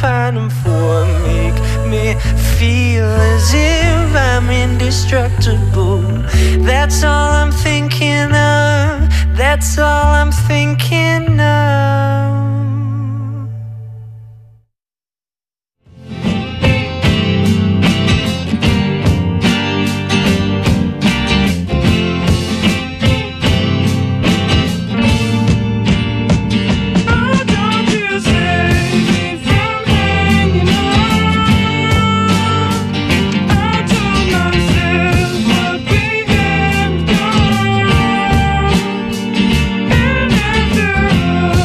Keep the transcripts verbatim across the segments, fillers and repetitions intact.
find them for. Make me feel as if I'm indestructible. That's all I'm thinking of. That's all I'm thinking of. After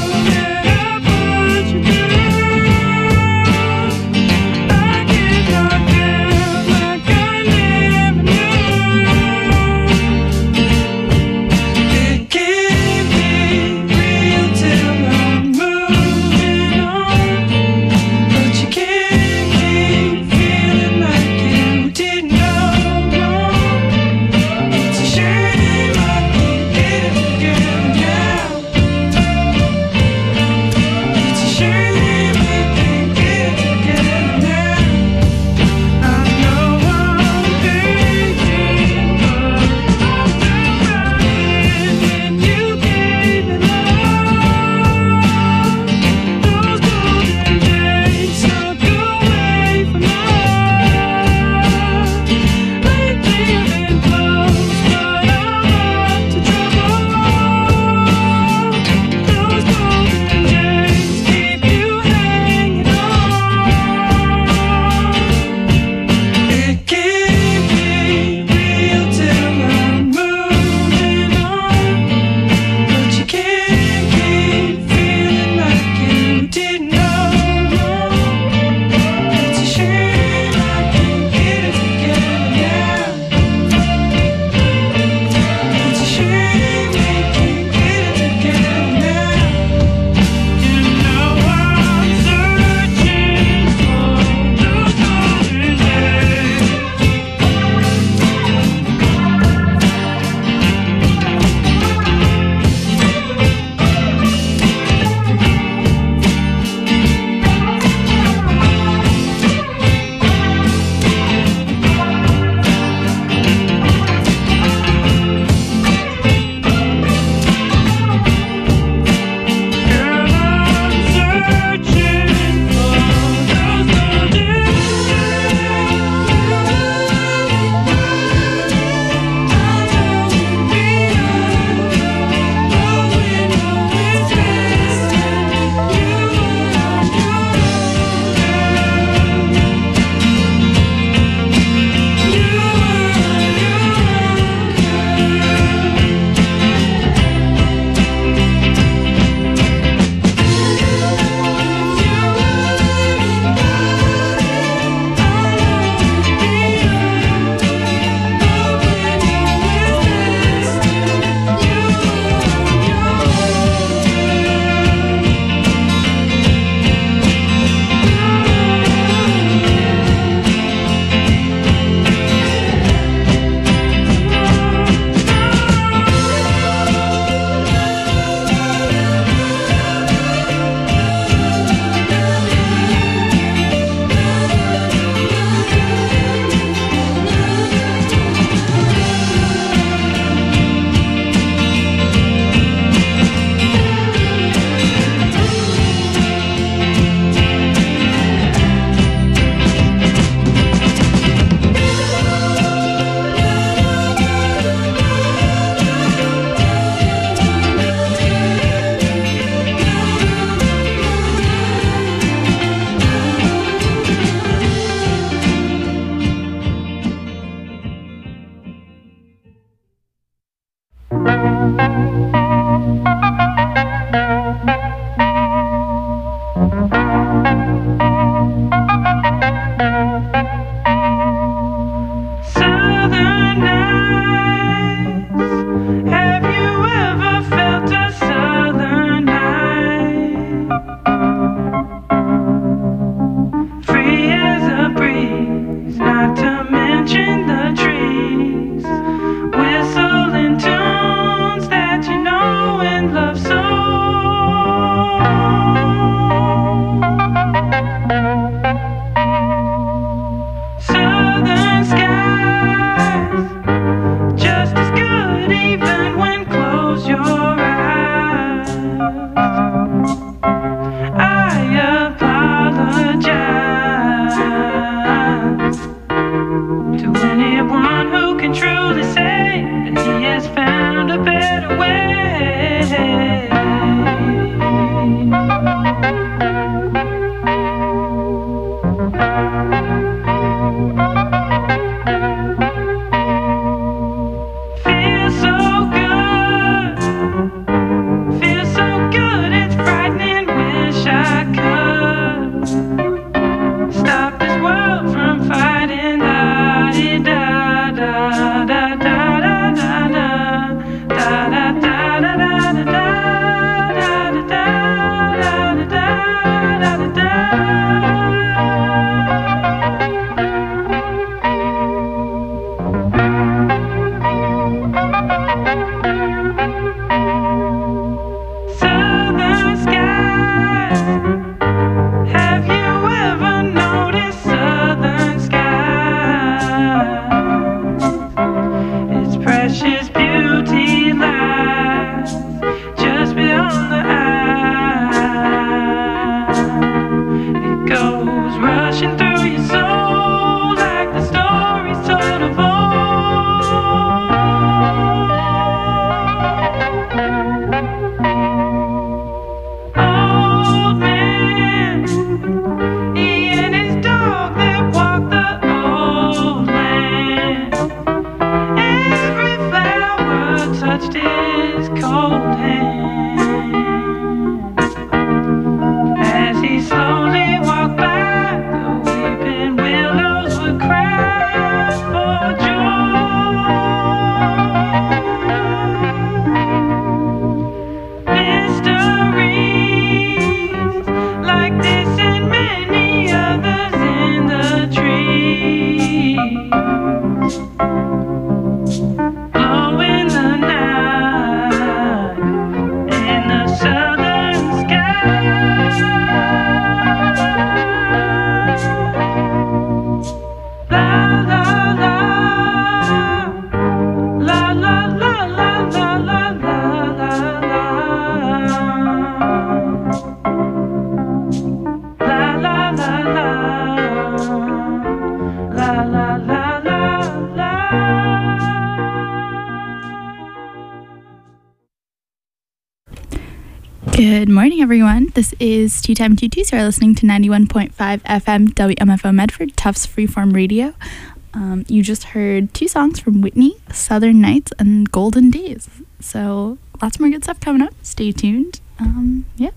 Good morning, everyone. This is Tea Time Tea Tuesday. You're listening to ninety-one point five F M W M F O Medford, Tufts Freeform Radio. Um, you just heard two songs from Whitney, Southern Nights and Golden Days. So lots more good stuff coming up. Stay tuned. Um, yeah.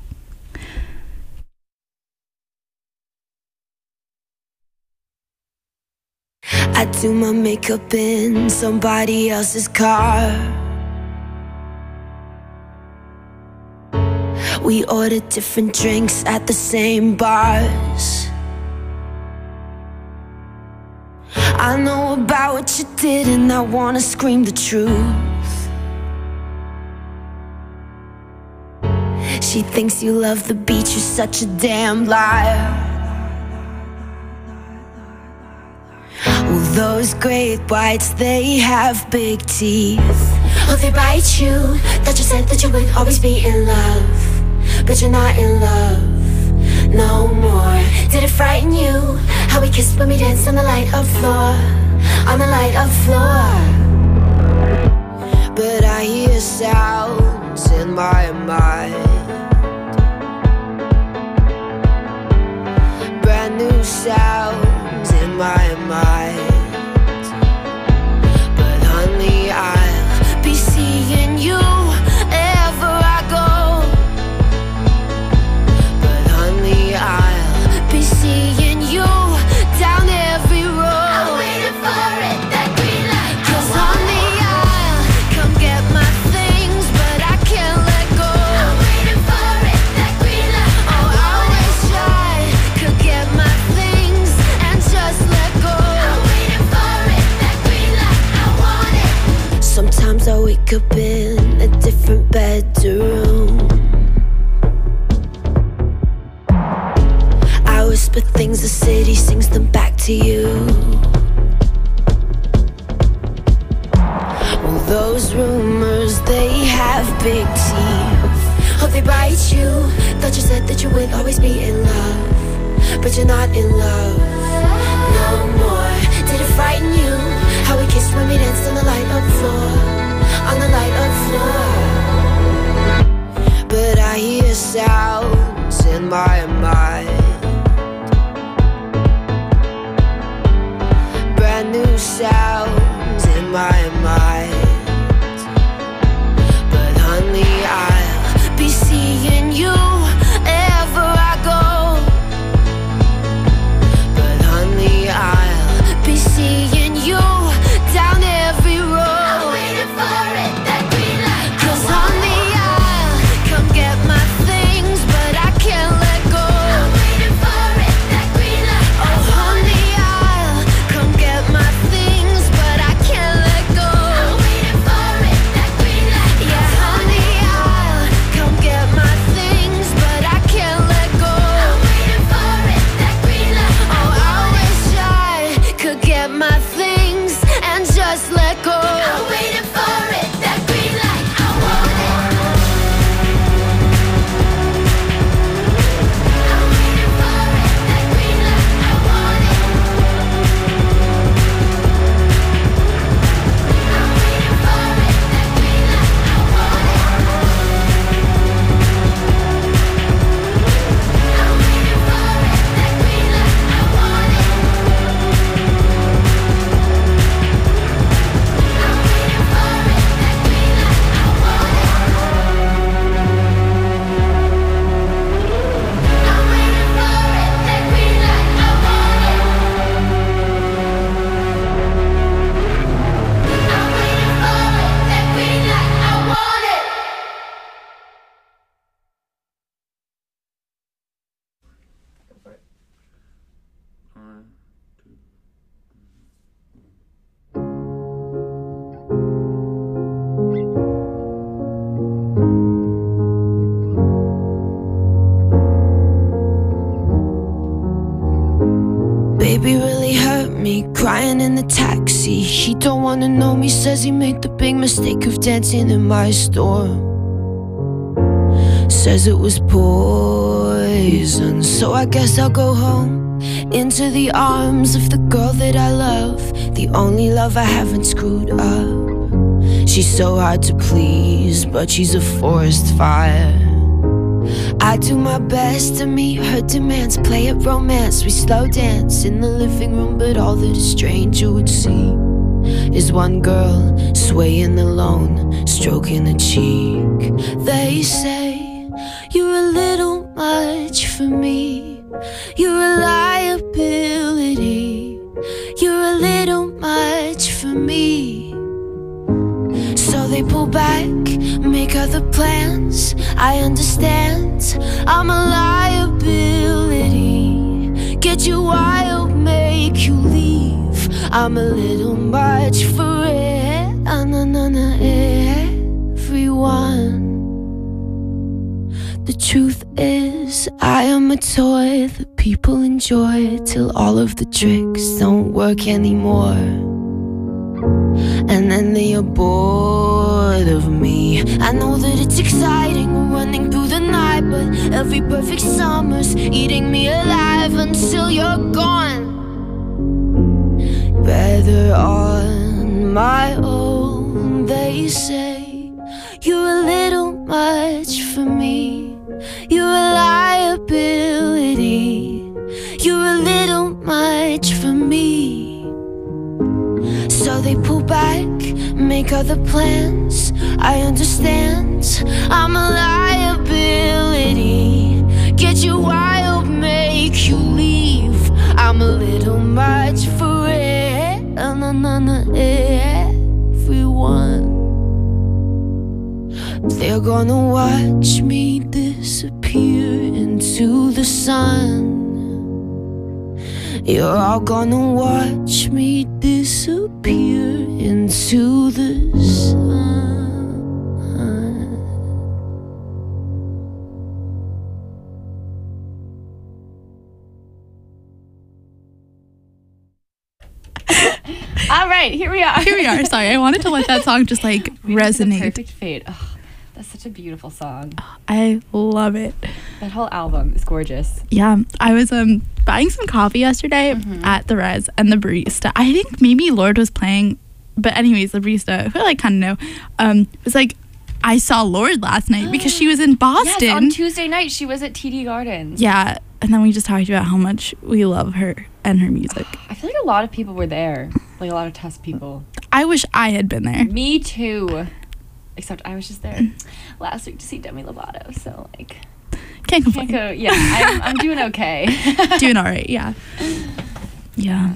I do my makeup in somebody else's car. We order different drinks at the same bars. I know about what you did and I wanna scream the truth. She thinks you love the beach, you're such a damn liar. Well, those great whites, they have big teeth. Oh, they bite you. Thought you said that you would always be in love, but you're not in love no more. Did it frighten you how we kissed when we danced on the light of floor, on the light of floor? But I hear sounds in my mind, brand new sounds in my mind. But honey, I'll be seeing you wherever I go. I'll be seeing you down every road. I'm waiting for it, that green light. Cause on the aisle, come get my things, but I can't let go. I'm waiting for it, that green light. Oh, I wish I could get my things and just let go. I'm waiting for it, that green light. I want it. Sometimes I wake up in a different bedroom. Whisper things, the city sings them back to you. Well, those rumors, they have big teeth. Oh, they bite you. Thought you said that you would always be in love, but you're not in love no more. Did it frighten you how we kissed when we danced on the light of floor, on the light of floor? But I hear sounds in my mind, brand new sounds in my mind. But honey, I'll be seeing you wherever I go. But honey, I'll be seeing you down every road. I'm waiting for it, that green light. Cause on the aisle, come get my things, but I can't let go. in the taxi. He don't wanna know me, says he made the big mistake of dancing in my store. Says it was poison, so I guess I'll go home, into the arms of the girl that I love, the only love I haven't screwed up. She's so hard to please, but she's a forest fire. I do my best to meet her demands, play at romance, we slow dance in the living room, but all that a stranger would see is one girl swaying alone, stroking a cheek. They say you're a little much for me, you're a liability, you're a little much for me. So they pull back, make other plans. I understand, I'm a liability. Get you wild, make you leave. I'm a little much for it, uh, nah, nah, nah, everyone. The truth is, I am a toy that people enjoy till all of the tricks don't work anymore. And then they are bored of me. I know that it's exciting, running through the night, but every perfect summer's eating me alive until you're gone. Better on my own, they say. You're a little much for me, you're a liability, you're a little much for me. So they pull back, make other plans. I understand, I'm a liability. Get you wild, make you leave. I'm a little much for it, uh, nah, nah, nah, everyone. They're gonna watch me disappear into the sun. You're all gonna watch me disappear into the sun. All right, here we are. Here we are. Sorry, I wanted to let that song just like We went to the resonate. Perfect Fate. Oh, that's such a beautiful song. I love it. That whole album is gorgeous. Yeah, I was um buying some coffee yesterday Mhm. at the Res, and the barista, I think maybe Lorde was playing, but anyways, the barista, who I like kind of know, um, was like, I saw Lorde last night because she was in Boston. Yes, on Tuesday night she was at T D Gardens. Yeah, and then we just talked about how much we love her and her music. I feel like a lot of people were there, like a lot of Tufts people. I wish I had been there. Me too. Except I was just there last week to see Demi Lovato, so like Can't complain. can't go. Yeah, I'm, I'm doing okay. Doing all right, yeah. Yeah.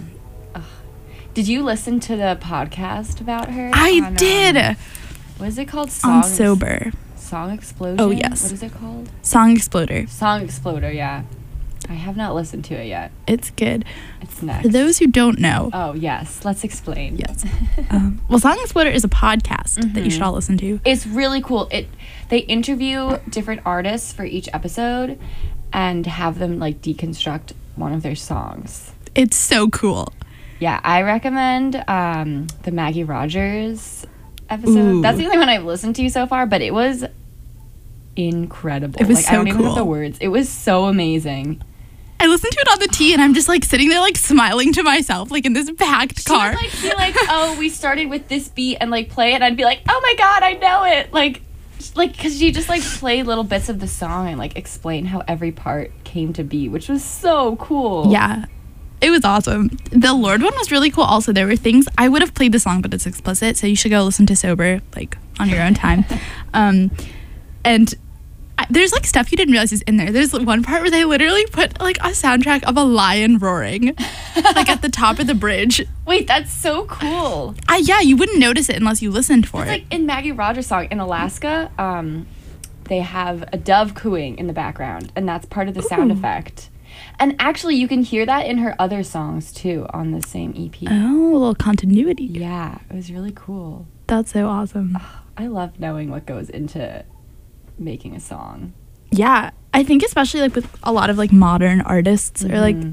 Did you listen to the podcast about her? I on, um, did. What is it called? Song On Ex- Sober. Song Explosion? Oh, yes. What is it called? Song Exploder. Song Exploder, yeah. I have not listened to it yet. It's good. It's next. For those who don't know, Oh, yes. Let's explain. yes. Um, well, Song Exploder is a podcast that you Mhm. should all listen to. It's really cool. It They interview different artists for each episode and have them like deconstruct one of their songs. It's so cool. Yeah, I recommend um, the Maggie Rogers episode. Ooh. That's the only one I've listened to so far, but it was incredible. It was like, I so don't even have the cool. words. It was so amazing. I listened to it on the T, and I'm just like sitting there, like smiling to myself, like in this packed She car. would like be like, "Oh, we started with this beat," and like play it. And I'd be like, "Oh my god, I know it!" Like, just, like because she just like play little bits of the song and like explain how every part came to be, which was so cool. Yeah, it was awesome. The Lorde one was really cool. Also, there were things I would have played the song, but it's explicit, so you should go listen to Sober, like on your own time. um, and I, there's like stuff you didn't realize is in there. There's one part where they literally put like a soundtrack of a lion roaring, like at the top of the bridge. Wait, that's so cool. I yeah, you wouldn't notice it unless you listened for It's it. like in Maggie Rogers' song in Alaska, um, they have a dove cooing in the background, and that's part of the sound Ooh. effect. And actually, you can hear that in her other songs too on the same E P. Oh, a little continuity. Yeah, it was really cool. That's so awesome. I love knowing what goes into making a song. Yeah, I think especially like with a lot of like modern artists or like Mhm.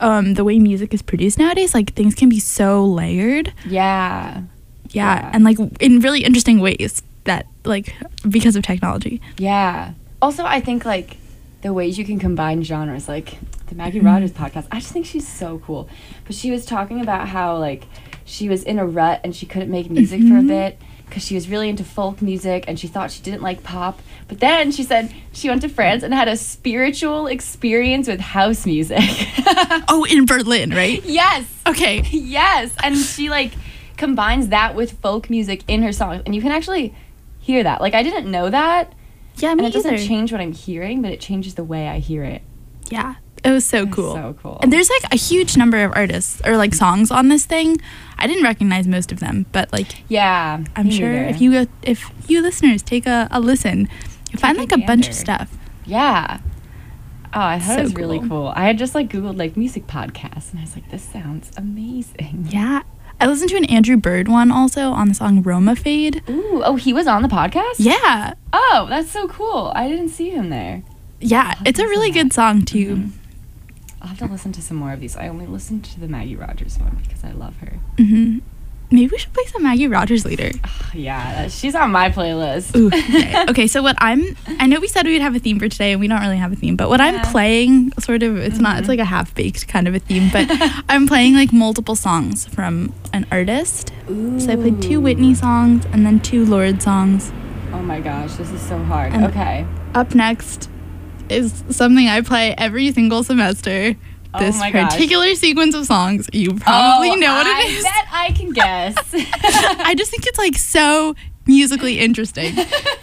um, the way music is produced nowadays, like things can be so layered. Yeah. Yeah, Yeah. and like in really interesting ways that like because of technology. Yeah. Also, I think like the ways you can combine genres, like the Maggie Mm-hmm. Rogers podcast, I just think she's so cool. But she was talking about how like she was in a rut and she couldn't make music for a Mhm. bit because she was really into folk music and she thought she didn't like pop. But then she said she went to France and had a spiritual experience with house music. Oh, in Berlin, right? Yes. Okay. Yes. And she like combines that with folk music in her songs. And you can actually hear that. Like I didn't know that. Yeah, And me it doesn't either. change what I'm hearing, but it changes the way I hear it. Yeah, it was so It's cool. so cool. And there's like a huge number of artists or like songs on this thing. I didn't recognize most of them, but like Yeah. I'm me sure neither. if you go, if you listeners take a, a listen, you find a like a bunch of gander. stuff. Yeah. Oh, I thought So it was really cool. cool. I had just like Googled like music podcasts and I was like, this sounds amazing. Yeah, I listened to an Andrew Bird one also on the song Roma Fade. Ooh, oh, he was on the podcast? Yeah, Oh, that's so cool. I didn't see him there. yeah, I'll it's a listen really to that. good song too. Mhm. I'll have to listen to some more of these. I only listened to the Maggie Rogers one because I love her. hmm Maybe we should play some Maggie Rogers later. Yeah, that- she's on my playlist. Ooh, okay. Okay, so what I'm, I know we said we'd have a theme for today, and we don't really have a theme, but what I'm Yeah. playing, sort of, it's not, it's like a half baked kind of a theme, but I'm playing like multiple songs from an artist. So I played two Whitney songs and then two Lorde songs. Oh my gosh, this is so hard. And- okay. Up next is something I play every single semester. Oh This my gosh. particular sequence of songs. You probably Oh, know what I it is. bet I can guess. I just think it's like so musically interesting.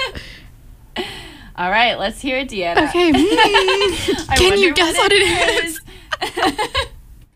All right, let's hear it, Deanna. Okay. hmm. I Can you wonder guess what it is? is?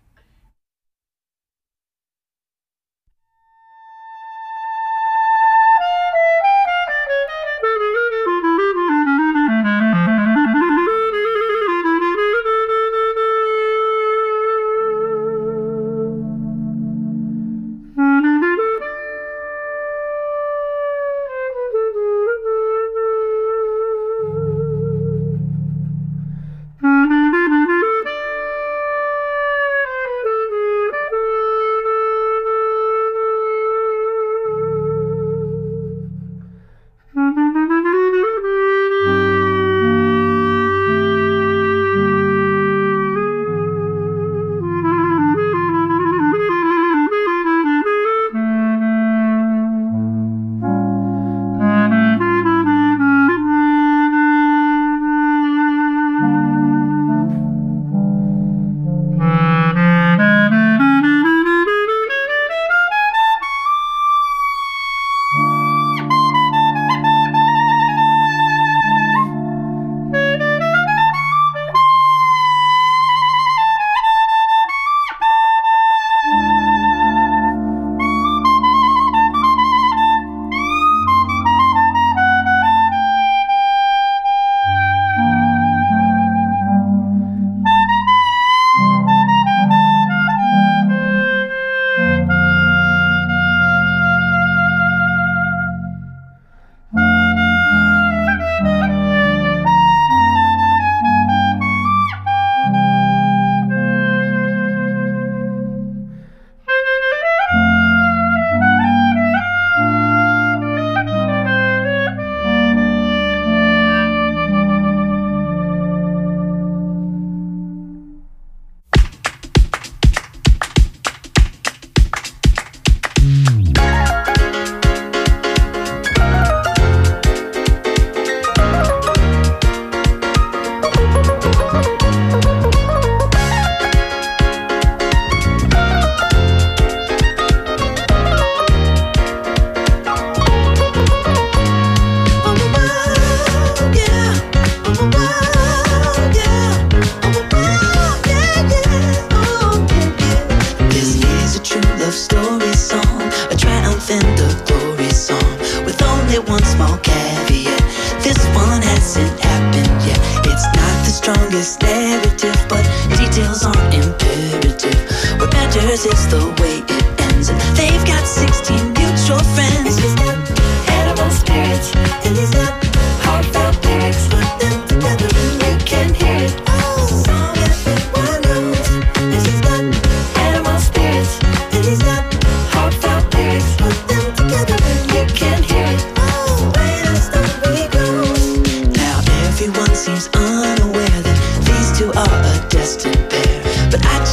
one small caveat. This one hasn't happened yet. It's not the strongest narrative, but details aren't imperative. What matters is the way it ends. And they've got sixteen mutual friends. It's not animal spirits, and these not heartfelt lyrics. Put them together and you can hear it. Oh, song everyone knows. This is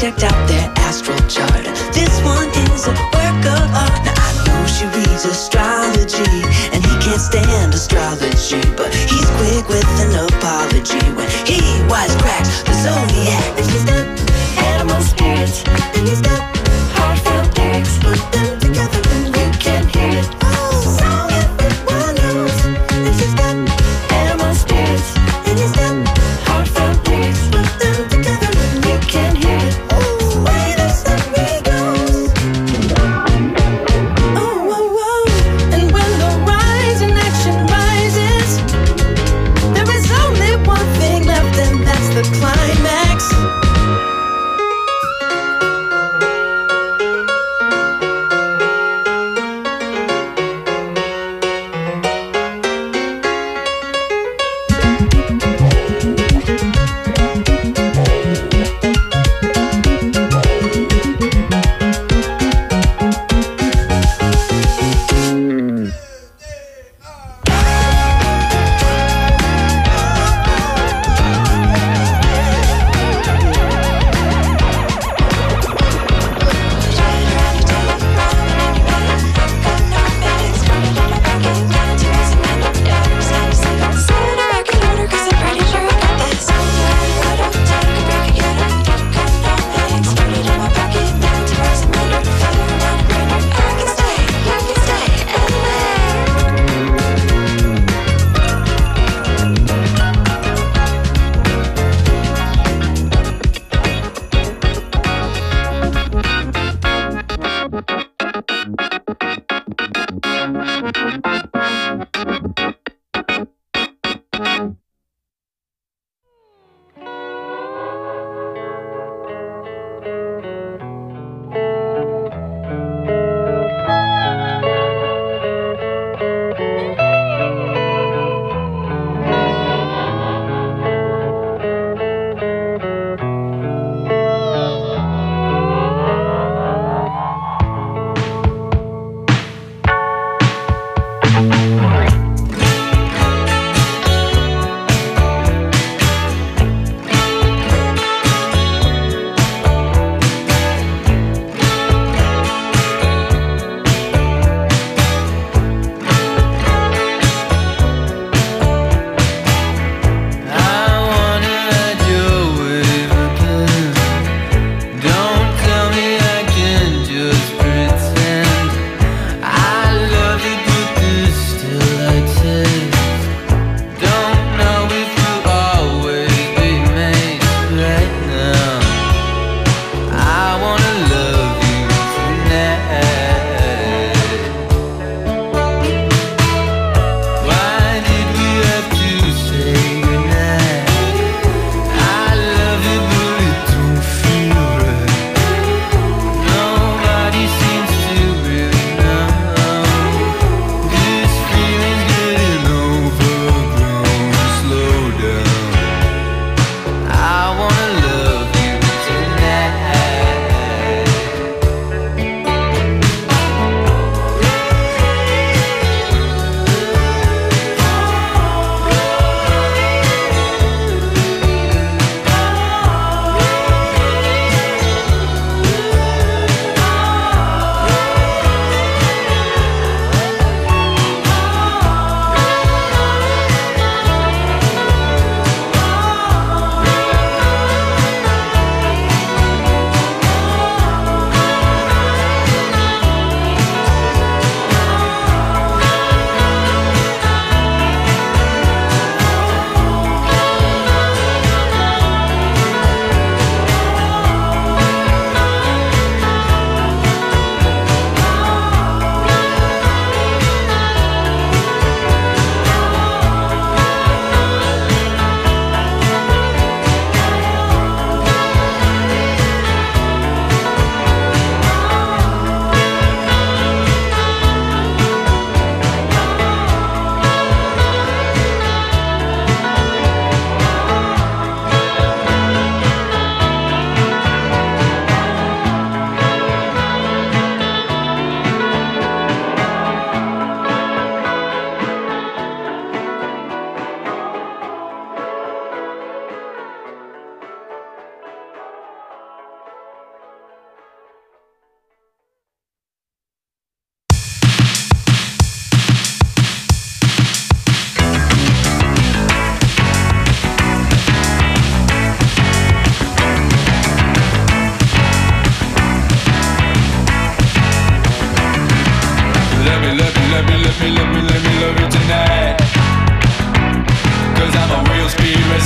checked out their astral chart. This one is a work of art. Now I know she reads astrology, and he can't stand astrology, but he's quick with an apology when he wisecracks the zodiac. And she's got animal spirits, and he's got heartfelt lyrics. Put them together and you can hear it. Oh, song everyone knows. And she's got animal spirits, and he's got heartfelt lyrics. Put them together and you can hear it. Oh, way the story goes. Oh, oh, oh. And when the rising action rises, there is only one thing left, and that's the climax.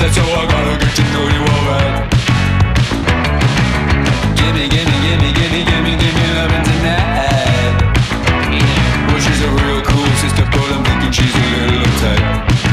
said, so I gotta get to know you alright. Gimme, gimme, gimme, gimme, gimme, gimme loving tonight. Well, she's a real cool sister, but I'm thinking she's a little uptight.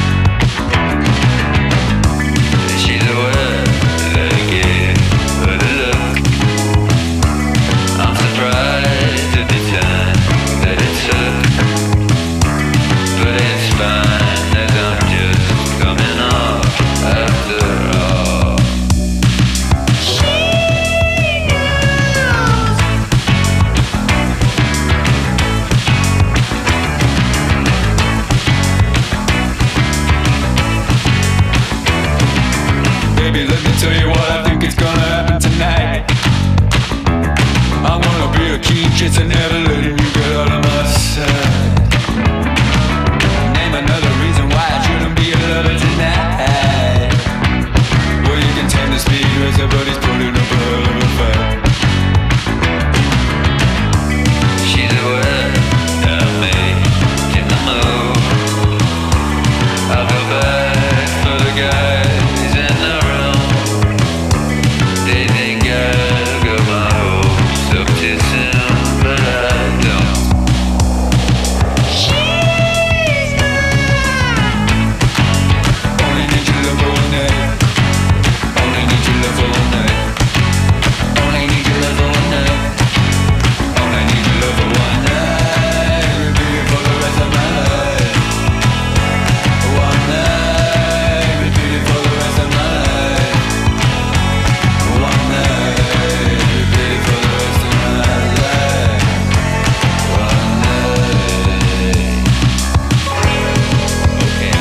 She's a word that I get with a look. I'm surprised at the time that it took, but it's fine as I'm just coming off after all. She knows. Baby, let me tell you what I think is gonna happen tonight. I'm gonna be a keen kiss and never letting you get out of my sight. Name another reason why I shouldn't be a lover tonight. Well, you can tend to speed as everybody's putting up a hell of a fight. She's aware of me in the mood. I'll go back for the guys in the room. They think I've got my hopes up too soon, but I don't. She's mine. Only need your love all night. Only need your love all night. Only need your love all night. Only need your love for one night. Repeat it for the rest of my life. One night. Repeat it for the rest of my life. One night. Repeat it for the rest of my life. One night. Okay.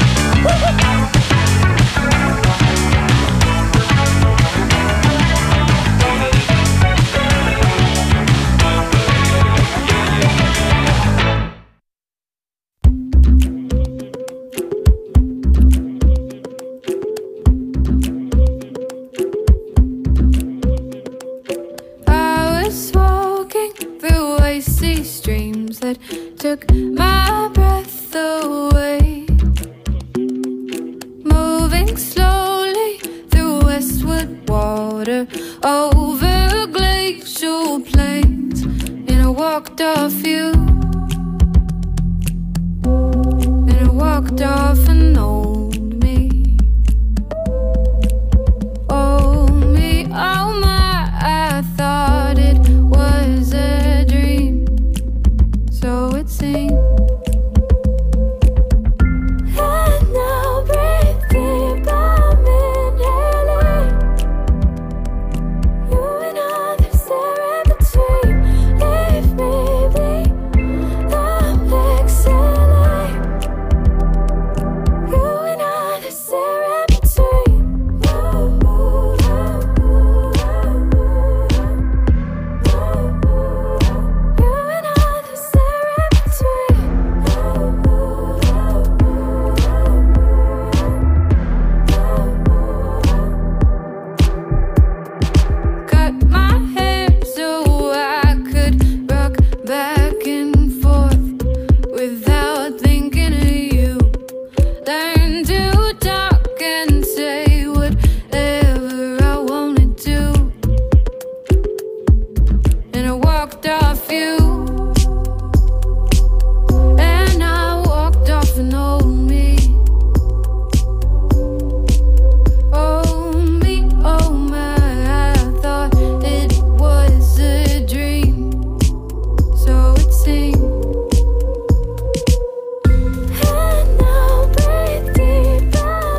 I was walking through icy streams that took my breath away, moving slowly through westward water over glacial plains, and I walked off you, and I walked off an old me. Oh me, oh my, I thought it was a dream, so it seemed. And now breathe deep, I'm inhaling. You and others stare in between. Leave me be, I'm exhaling. You and others stare in between. You and others stare in between. Cut my hair so I could rock back and forth without thinking of you. Learn to talk and say whatever I wanted to, and I walked off you, and I walked off an old me. Oh me, oh my, I thought it was a dream, so it seemed. And now breathe deep, I'm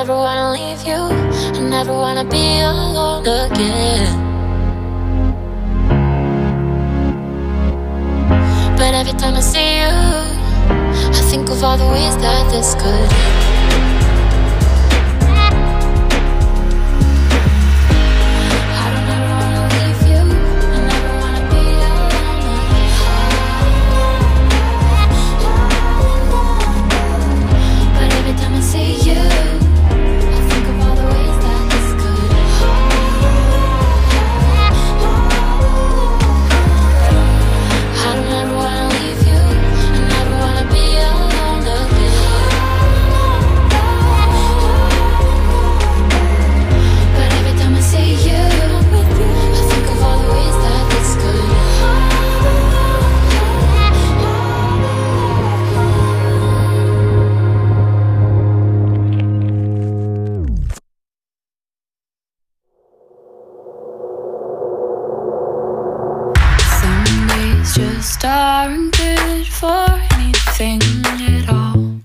never wanna leave you. I never wanna be alone again. But every time I see you, I think of all the ways that this could end. Just aren't good for anything at all.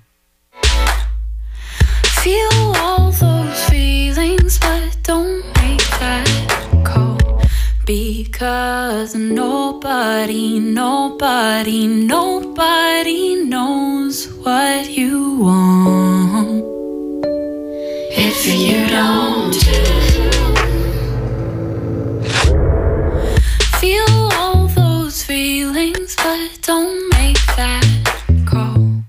Feel all those feelings, but don't make that call. Because nobody, nobody, nobody knows what you want if you don't. Feel all those feelings, but don't make that call.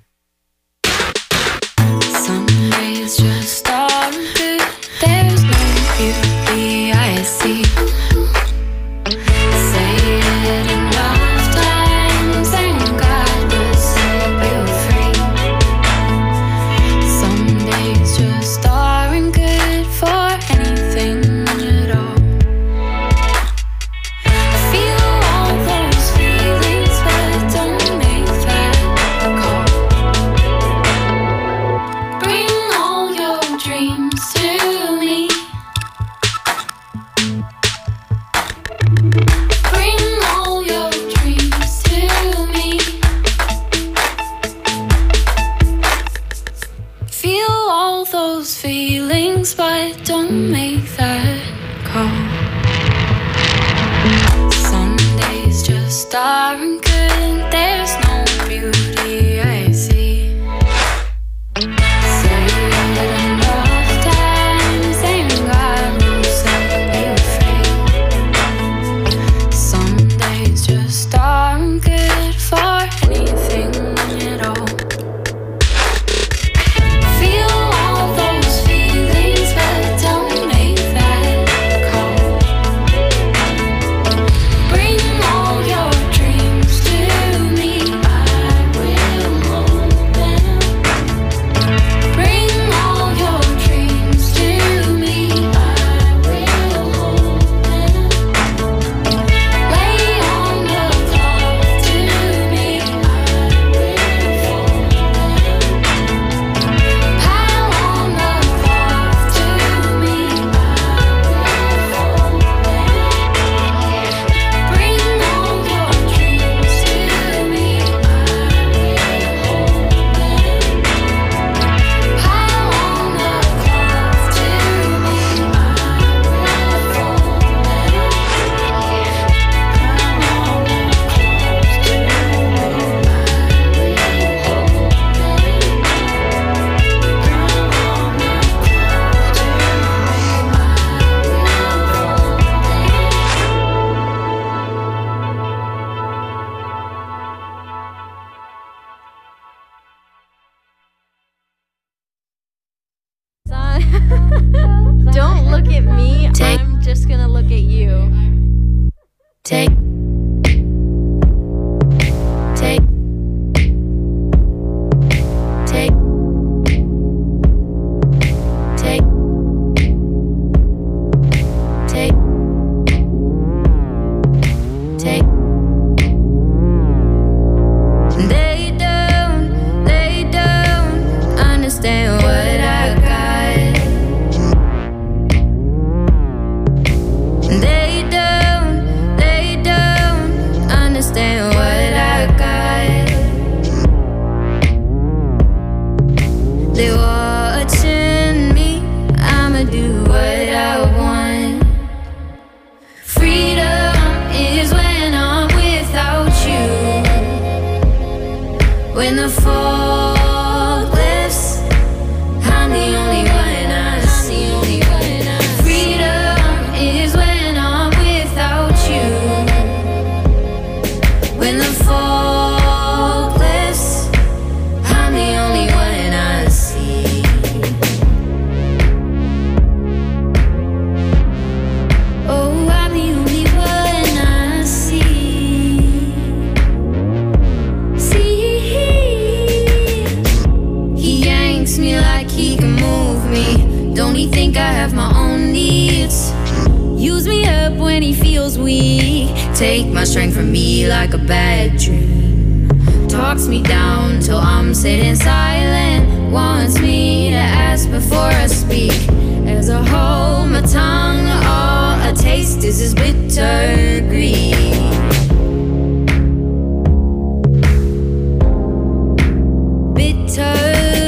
Some days just aren't good. There's no beauty I see. Say it enough times and God will set you free. Some days just aren't good for anything at all. Feel all those feelings, but don't make that call. Bring all your dreams to me. Bring all your dreams to me. Feel all those feelings, but don't make that call. Some days just aren't good. There's no beauty I see. Say it enough times and God will set you free. Some days just aren't good for anything at all. Feel all those feelings, but don't make that call. Bring all your dreams to me. I will hold them. Bring all your dreams to me. I will hold them. Lay on the cloth to me. I will fold them. Pile on the cloth to me. I will fold them. Bring all your dreams to me. I will hold them. Pile on the cloth to me. I will fold them. Don't look at me. Take- I'm just gonna look at you. Take, take, take, take, take, take. They don't, they don't understand what I got. They don't, they don't have my own needs. Use me up when he feels weak. Take my strength from me like a bad dream. Talks me down till I'm sitting silent. Wants me to ask before I speak. As I hold my tongue, all I taste is his bitter greed. Bitter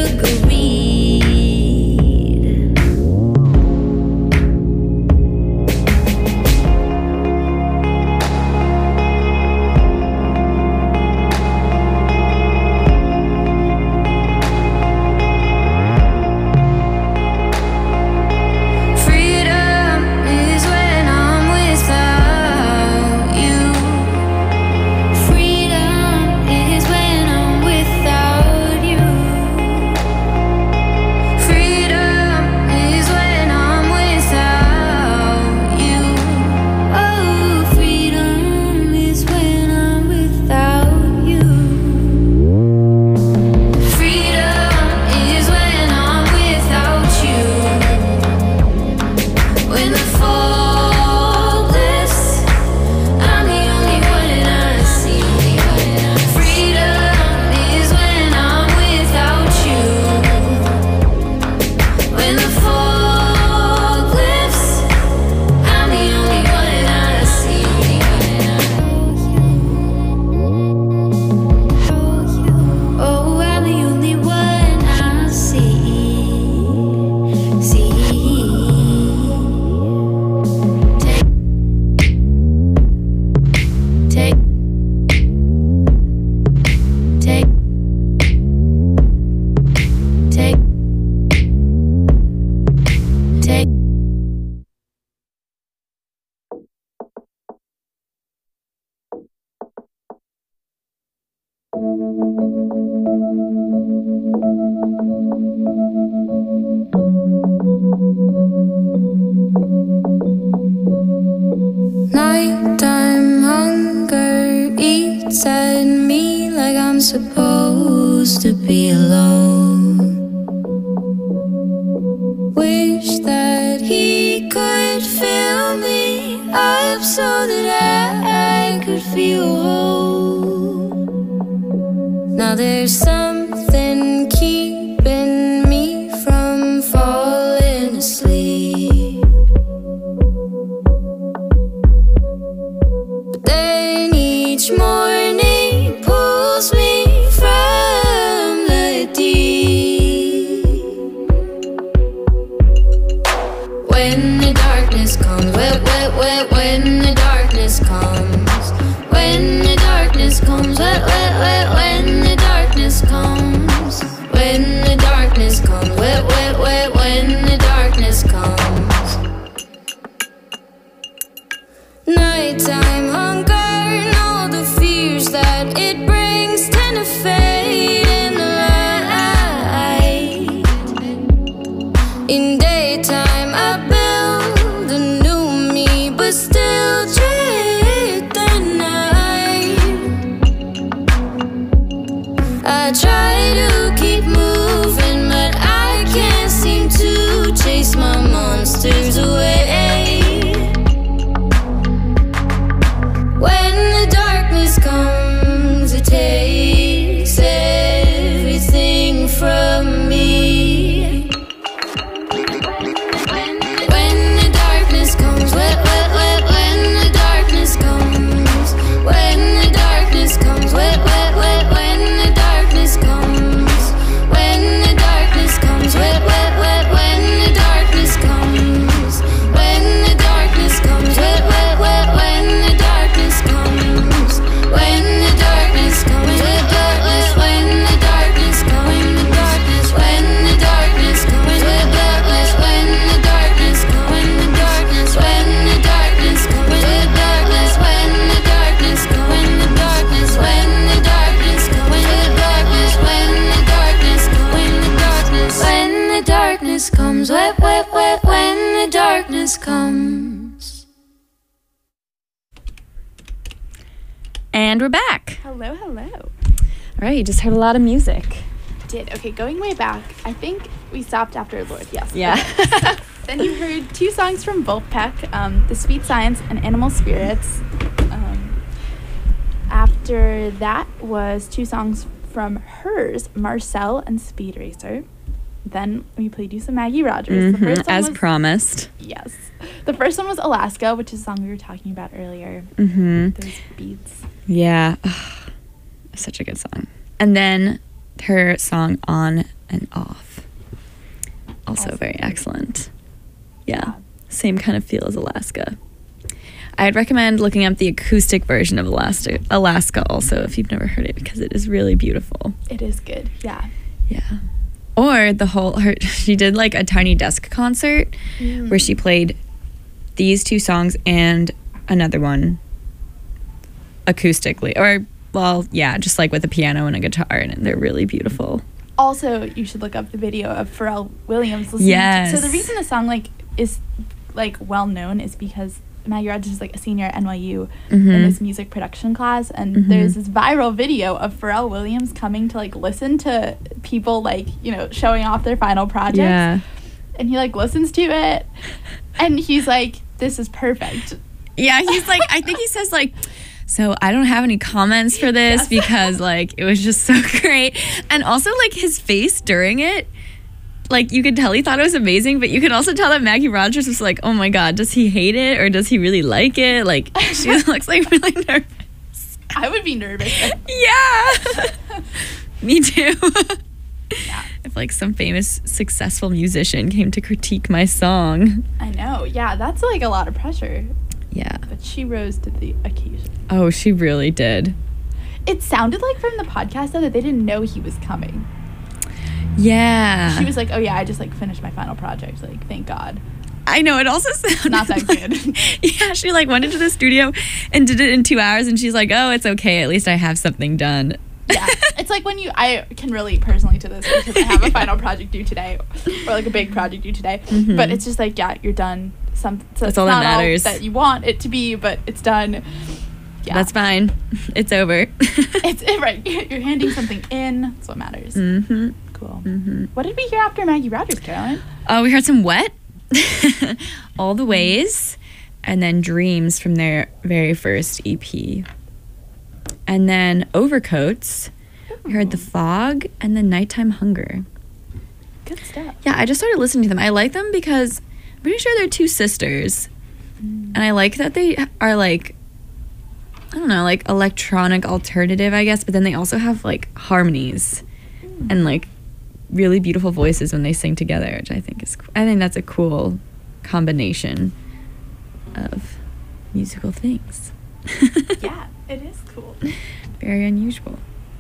Nighttime hunger eats at me like I'm supposed to be alone. Wish that he could fill me up so that I could feel whole. Now there's something keeping me from falling asleep. Then each morning pulls me from the deep. When the darkness comes, wet, wet, wet, when the darkness comes. When the darkness comes, wet, wet, wet, when the darkness comes. When the darkness comes, wet, wet, wet, when the darkness comes. Nighttime hunger and all the fears that it brings tend to fade in the light. In daytime I build a new me, but still dread the night. I try to keep moving, but I can't seem to chase my monsters away. When the darkness comes, it takes everything from me. When the darkness comes, wet, wet, wet, when the darkness comes. When the darkness comes, wet, wet, wet, when the darkness comes. When the darkness comes, wet, wet, wet, when the darkness comes. When the darkness comes, wet, wet, wet, when the darkness comes. When the darkness comes, wet, wet, wet, when the darkness comes. The darkness, when the darkness comes, wet, wet, wet, when the darkness comes. The darkness, when the darkness comes, wet, wet, wet, when the darkness comes. The darkness, when the darkness comes, wet, wet, wet, when the darkness comes. The darkness, when the darkness comes, wet, wet, wet, when the darkness comes. And we're back. Hello, hello. All right, you just heard a lot of music. Did okay. Going way back, I think we stopped after Lord. Yes. Yeah. Then you heard two songs from Wolfpack, um, The Sweet Science and Animal Spirits. Um, after that was two songs from Hers, Marcel and Speed Racer. Then we played you some Maggie Rogers. The Mhm, first one as was, promised. Yes. The first one was Alaska, which is a song we were talking about earlier. Mm-hmm. Those beats. Yeah. Ugh, such a good song. And then her song On and Off. Also, Also very good. excellent. Yeah. Yeah. Same kind of feel as Alaska. I'd recommend looking up the acoustic version of Alaska, Alaska also, if you've never heard it, because it is really beautiful. It is good, yeah. Yeah. Or the whole, her, she did like a Tiny Desk concert where she played these two songs and another one acoustically. Or, well, yeah, just like with a piano and a guitar, and they're really beautiful. Also, you should look up the video of Pharrell Williams listening Yes. to, so the reason the song like is like well known is because Maggie Rogers is like a senior at N Y U in Mhm. this music production class, and Mhm. there's this viral video of Pharrell Williams coming to like listen to people like, you know, showing off their final projects. Yeah. And he like listens to it and he's like, this is perfect. Yeah, he's like, I think he says like, so I don't have any comments for this Yes. because like it was just so great. And also like his face during it, like you could tell he thought it was amazing, but you could also tell that Maggie Rogers was like, oh my God, does he hate it or does he really like it? Like she looks like really nervous. I would be nervous. Yeah. Me too. Yeah. If like some famous successful musician came to critique my song. I know. Yeah, that's like a lot of pressure. Yeah. But she rose to the occasion. Oh, she really did. It sounded like from the podcast though that they didn't know he was coming. Yeah. She was like, "Oh yeah, I just like finished my final project. Like, thank God." I know, it also sounded Not that like- good. Yeah, she like went into the studio and did it in two hours and she's like, oh, it's okay. At least I have something done. Yeah, it's like when you. I can relate personally to this because I have a final project due today, or like a big project due today. Mhm. But it's just like, yeah, you're done. Some so That's it's all that not matters. that you want it to be, but it's done. Yeah, That's fine. It's over. it's right. You're handing something in. That's what matters. Mm-hmm. Cool. Mm-hmm. What did we hear after Maggie Rogers, Caroline? Oh, we heard some Wet. All the Ways. And then Dreams from their very first E P. And then Overcoats. We heard The Fog and then Nighttime Hunger. Good stuff. Yeah, I just started listening to them. I like them because I'm pretty sure they're two sisters. And I like that they are like, I don't know, like electronic alternative, I guess, but then they also have like harmonies and like really beautiful voices when they sing together, which I think is cool. I think that's a cool combination of musical things. Yeah, it is cool. Very unusual.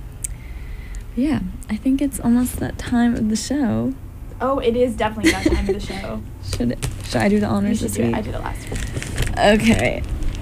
Yeah, I think it's almost that time of the show. Oh, it is definitely that time of the show. Should it, should I do the You honors should this do it. week? I did it last week. Okay.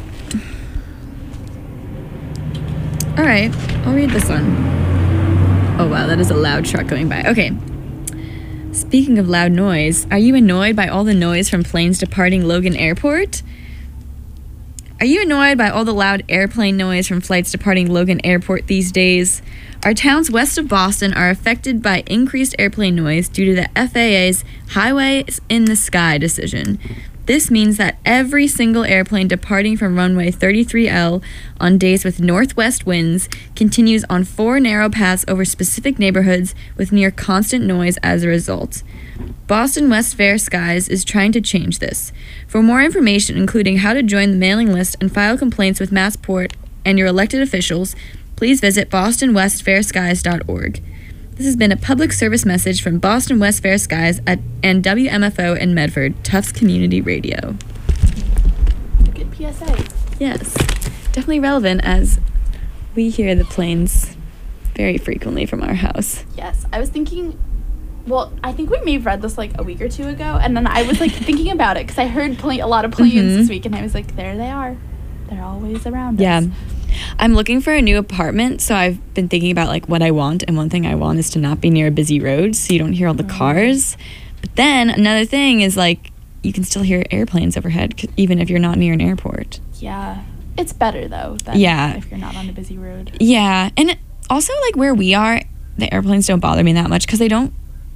All right, I'll read this one. Oh wow, that is a loud truck going by. Okay. Speaking of loud noise, are you annoyed by all the noise from planes departing Logan Airport? Are you annoyed by all the loud airplane noise from flights departing Logan Airport these days? Our towns west of Boston are affected by increased airplane noise due to the F A A's Highways in the Sky decision. This means that every single airplane departing from runway thirty-three L on days with northwest winds continues on four narrow paths over specific neighborhoods with near constant noise as a result. Boston West Fair Skies is trying to change this. For more information, including how to join the mailing list and file complaints with Massport and your elected officials, please visit boston west fair skies dot org. This has been a public service message from Boston West Fair Skies at, and W M F O in Medford, Tufts Community Radio. Good P S A. Yes, definitely relevant as we hear the planes very frequently from our house. Yes, I was thinking. Well, I think we may have read this like a week or two ago, and then I was like thinking about it because I heard pla- a lot of planes Mhm. this week, and I was like, there they are. They're always around Yeah. us. I'm looking for a new apartment, so I've been thinking about like what I want, and one thing I want is to not be near a busy road so you don't hear all the cars. But then another thing is like you can still hear airplanes overhead c- even if you're not near an airport. Yeah. It's better though than Yeah. if you're not on a busy road. Yeah, and also like where we are, the airplanes don't bother me that much because they don't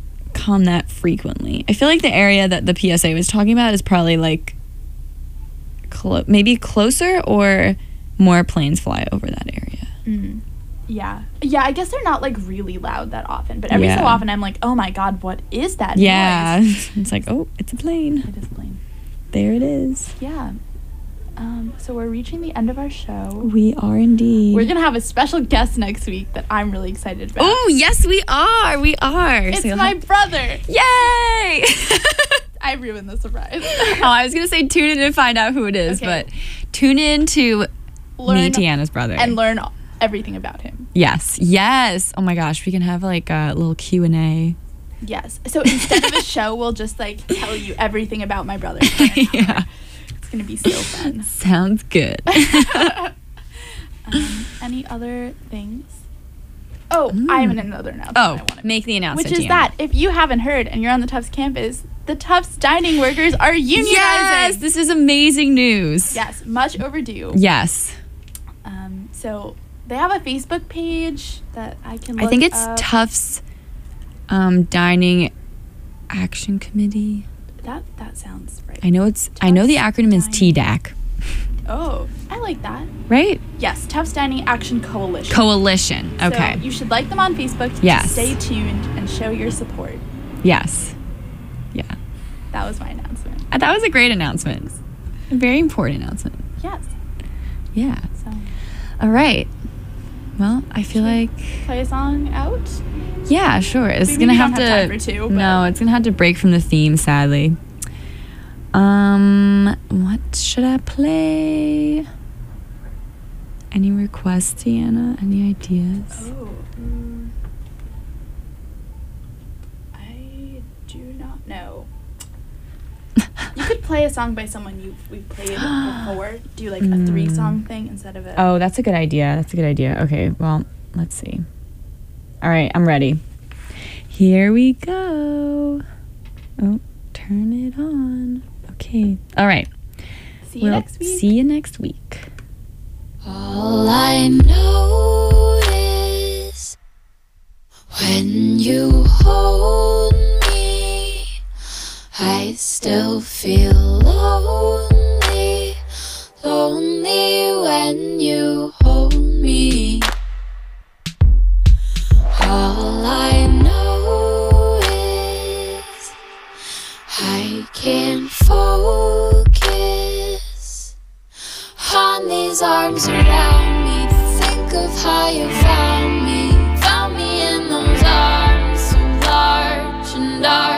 upon that frequently. I feel like the area that the P S A was talking about is probably like clo- maybe closer or more planes fly over that area. Mm. Yeah. Yeah, I guess they're not like really loud that often, but every Yeah. so often I'm like, oh my god, what is that Yeah. noise? It's like, oh, it's a plane. It is a plane. There it is. Yeah. Um, so we're reaching the end of our show. We are indeed. We're gonna have a special guest next week that I'm really excited about. Oh, yes, we are. We are. It's So you'll my have- brother. Yay! I ruined the surprise. Oh, I was gonna say tune in and find out who it is, Okay. but tune in to Learn meet Tiana's brother and learn everything about him. Yes, yes. Oh my gosh, we can have like a little Q and A. Yes. So instead of a show, we'll just like tell you everything about my brother. for an hour. Yeah, It's gonna be so fun. sounds good. Um, any other things? Oh, I have another announcement. I Oh, wanna make the announcement. Which is Tiana. that if you haven't heard and you're on the Tufts campus, the Tufts dining workers are unionizing. Yes, this is amazing news. Yes, much overdue. Yes. Um, so they have a Facebook page that I can. Look I think it's up. Tufts um, Dining Action Committee. That that sounds right. I know it's. I know the Tufts acronym is Dining. T D A C, Oh, I like that. right? Yes, Tufts Dining Action Coalition. Coalition. Okay. So you should like them on Facebook. To Yes. Stay tuned and show your support. Yes. Yeah. That was my announcement. Uh, That was a great announcement. A very important announcement. Yes. Yeah. So All right. Well, I feel like play a song out. yeah, sure. It's We gonna maybe have don't to. have time for two, but- no, it's gonna have to break from the theme, sadly. Um, what should I play? Any requests, Tiana? Any ideas? Oh. mm, I do not know. You could play a song by someone you've we've played before. Do like a three song thing instead of a. Oh, that's a good idea. That's a good idea. Okay, well, let's see. All right, I'm ready. Here we go. Oh, turn it on. Okay. All right. See you Well, next week. see you next week. All I know is when you hold me, I still feel lonely, lonely when you hold me. All I know is I can't focus on these arms around me. Think of how you found me, found me in those arms so large and dark.